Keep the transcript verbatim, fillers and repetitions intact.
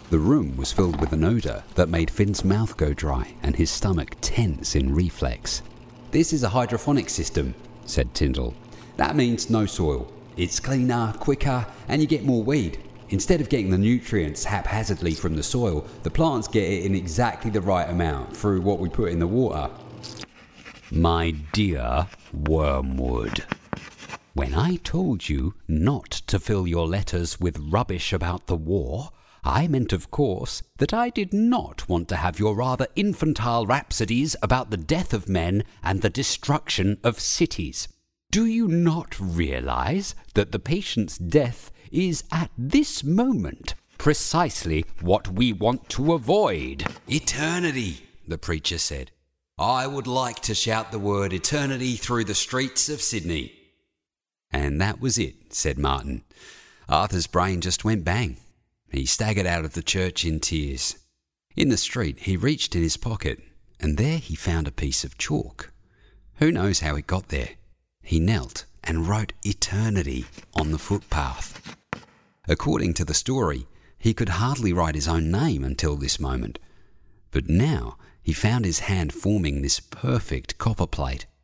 The room was filled with an odour that made Finn's mouth go dry and his stomach tense in reflex. "This is a hydroponic system," said Tyndall. "That means no soil. It's cleaner, quicker, and you get more weed. Instead of getting the nutrients haphazardly from the soil, the plants get it in exactly the right amount through what we put in the water." "My dear Wormwood, when I told you not to fill your letters with rubbish about the war, I meant, of course, that I did not want to have your rather infantile rhapsodies about the death of men and the destruction of cities. Do you not realize that the patient's death is at this moment precisely what we want to avoid?" "Eternity," the preacher said. "I would like to shout the word eternity through the streets of Sydney." "And that was it," said Martin. Arthur's brain just went bang. He staggered out of the church in tears. In the street, he reached in his pocket, and there he found a piece of chalk. Who knows how it got there? He knelt and wrote eternity on the footpath. According to the story, he could hardly write his own name until this moment. But now he found his hand forming this perfect copper plate.